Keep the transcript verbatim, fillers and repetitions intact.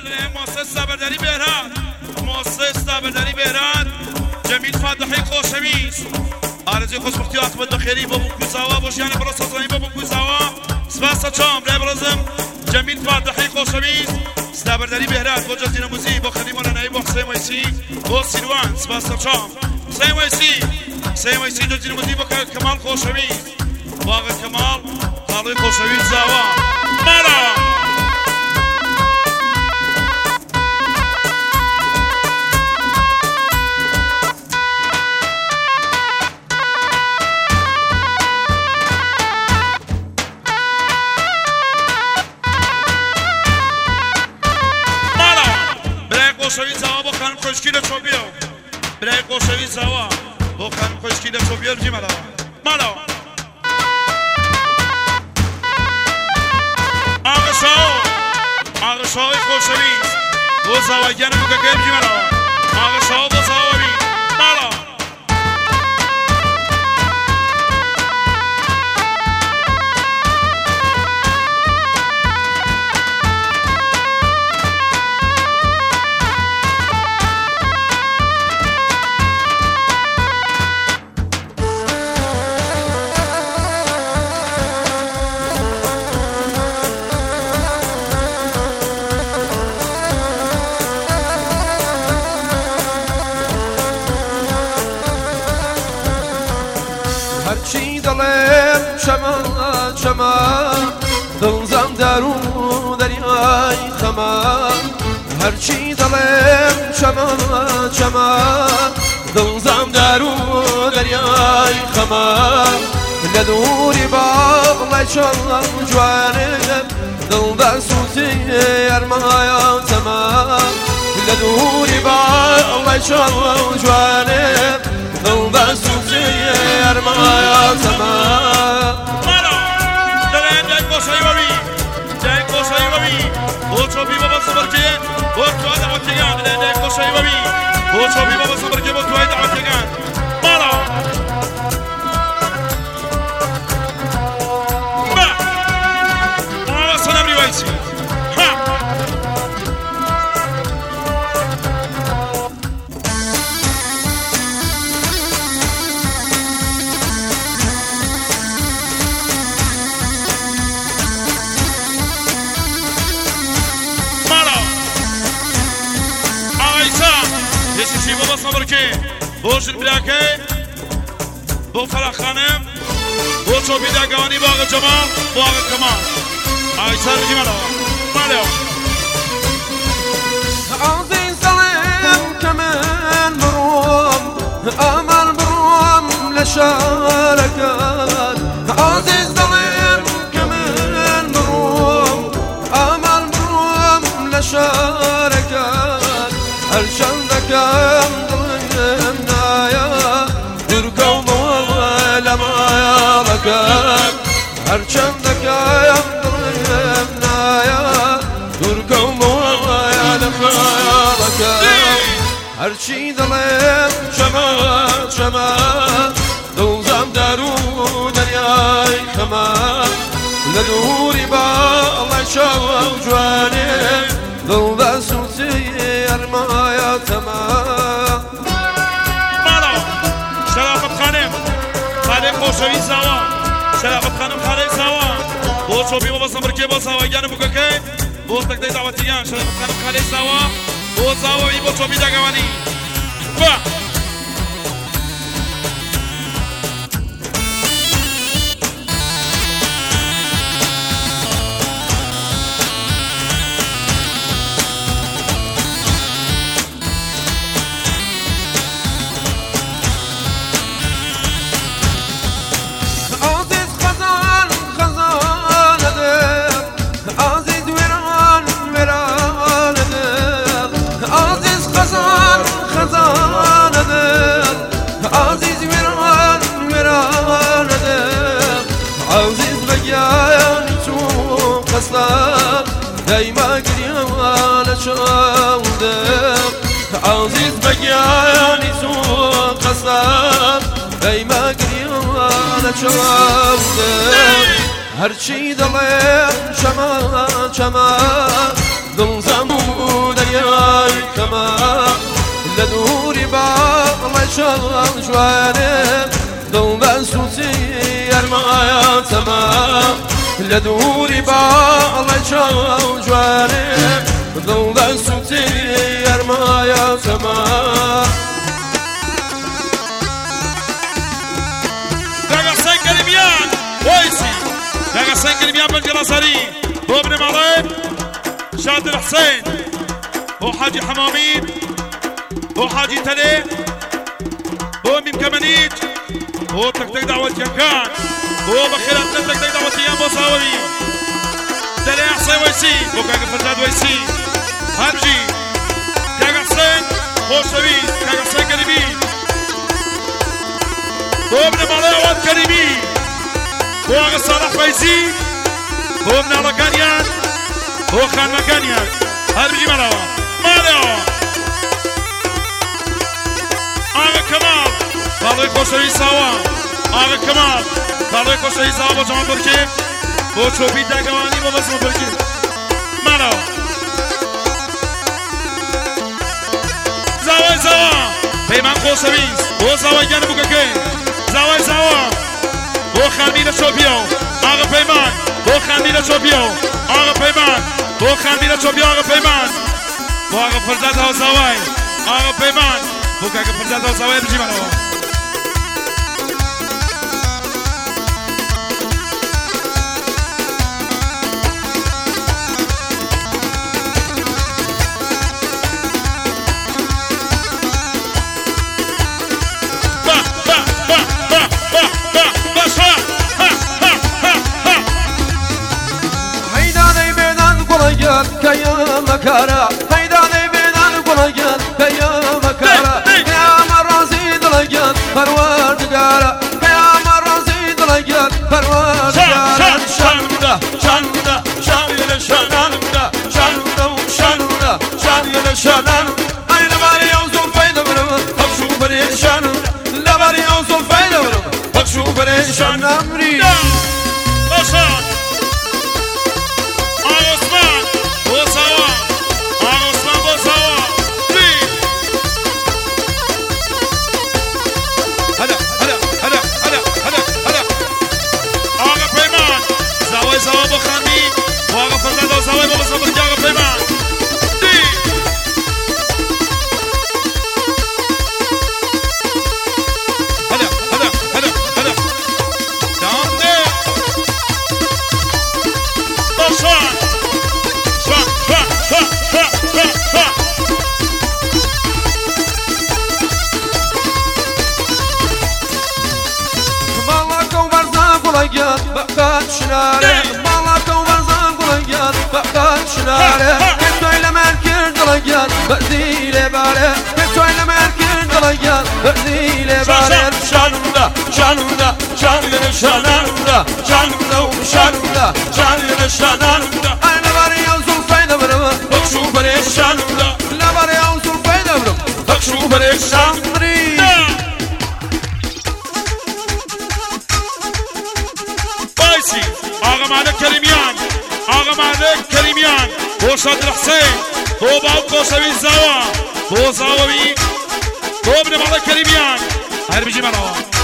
مؤسس سابرداری بهراد مؤسس سابرداری بهراد جمیل فاتحی خوشویست آرزوی خوشبختی و عاقبت خیری با بوکوی زاوا باشیان برای سازانی با بوکوی زاوا سپاس چام رای برازم جمیل فاتحی خوشویست سابرداری بهراد با جزیره موزی با خدیم علنایی با حسین ویسی با سیروان سپاس چام حسین ویسی حسین ویسی جزیره موزی با کمال خوشویست باغ کمال خالوی خوشویست زاوا مالا قوشوی زوا با خانم خوشگیل چوبیو برای قوشوی زوا با خانم خوشگیل چوبیو جی مالا مالا آقا شاو آقا شاوی قوشوی با زوا گن بگه گل جی مالا آقا شاو با زوا بی مالا هرچی دلم شما شما دلزم درو دریای خما هرچی دلم شما شما دلزم درو دریای خما لدوری باغ شما جوانم دل بسوتی ارمایا تمام لدوری باغ شما جوانم دل بسوتی ارمایا تمام مالا دلم جای کوشایی بابی جای کوشایی بابی او چوبی بابا صبر که او تو دعوت کردن دلم جای کوشایی بابی او چوبی بابا صبر که او تو دعوت کردن مالا با مالا سلام ریوایسی ها یشی بابا صبر که بوش البلاکه بو فرح خانم بو چوبی داگوانی باغ جمال باغ کمال آیسا رجی مالا مالا عزیز دلم کمن بروم امل بروم لشارکات عزیز دلم کمن بروم امل بروم لشارکات هرشندكم ضلم نايا دركم لما يالكم هرشندكم ضلم نايا دركم لما يالكم هرشي ضلم شما شما دوزم درو درياي خما لدوري با الله شاو جواني دل بسوتي ارمایا تمام مالا شرافت خانم خاله خوشوی زوا شرافت خانم خاله زوا بو چوبی بابا صبر که با زوا گن بگه که بو تک دی دعوتیان شرافت خانم خاله زوا بو زوا بی بو چوبی دگوانی با دايما قريانا شاودم عزيز بقياني سوق قصاب دايما قريانا شاودم هرشي دلم شما شما دڵ زەموو دەریای کەمە لە دووری باڵی شەڵ جوانێ دڵ بە سووتی یارمایە تەمە لە دووری باڵی شەڵ جوانێ دڵ بە سووتی یارمایە تەمە داغەسەن گەرمیان وایسی داغەسەن گەرمیان بەنجەڵەسەری بۆ بنەماڵێ شادر حسين بو حاجي حمامين بو حاجي تلي بو ميم كمانيج بو تك تك دعوة يكان بو بخيرات تك تك دعوة يان بو صاوري تلي حسين ويسي بو كاكا فرزاد ويسي هرجي كاكا حسين بو شويس كاكا حسين كريمين بو ابن ماليوات كريمين بو اغا صالح فايزي بو ابن عرقانيان بو خان مكانيان هرجي مالوا مالوا آغا كمال طالوي خوشوي ساوا آغا كمال طالوي خوشوي ساوا بو جوان بركي بو چوبي داگواني بو بسم بركي مالوا زاوي زاوا پیمان خوشويس بو زاوا جانبو كاكي زاوي زاوا بو خانمينة چوبيو آغا پیمان بو خانمينة چوبيو آغا پیمان بو خانمينة چوبيو آغا پیمان بو آغا فرزاد هاو زاوي آغا پیمان بو كاكا فرزاد هاو زاوي بجي مالوا مكارا هيداني بينان قلقان يا مكارا يا مرازي دلقان فروار دقارا يا مرازي دلقان فروار دقارا شاندا شاندا شاندا شاندا شاندا شاندا شاندا شاندا أين باري أوزون فايدة برم بخشو بريشان لا باري أوزون فايدة برم بخشو بريشان أمري باشا عثمان بوسوا عثمان بوسوا هلا هلا هلا هلا هلا هلا آقا پیمان زاوی زاوی بو خانمی و آقا فرزاد و زاوی بو بسا برگی آقا پیمان دی هلا هلا هلا هلا دام دی باشان شوان شوان شوان شوان شوان شوان مالك وبرزان قلقان بقات شناره مالك وبرزان قلقان بقات شناره كنتو إلى مركز قلقان بأذي لباره كنتو إلى مركز قلقان بأذي لباره شانودا شانودا شانودا شانودا شانودا وشانودا شانودا شانودا أنا باري أوزو فايدة برم بخشو بريشان لا باري أوزو فايدة برم بخشو بريشان آقا مالک کریمیان آقا مالک کریمیان بو شادر حسین بو باو کوشوی زاوا بو زاوی بو ابن مالک کریمیان هر بيجي مرة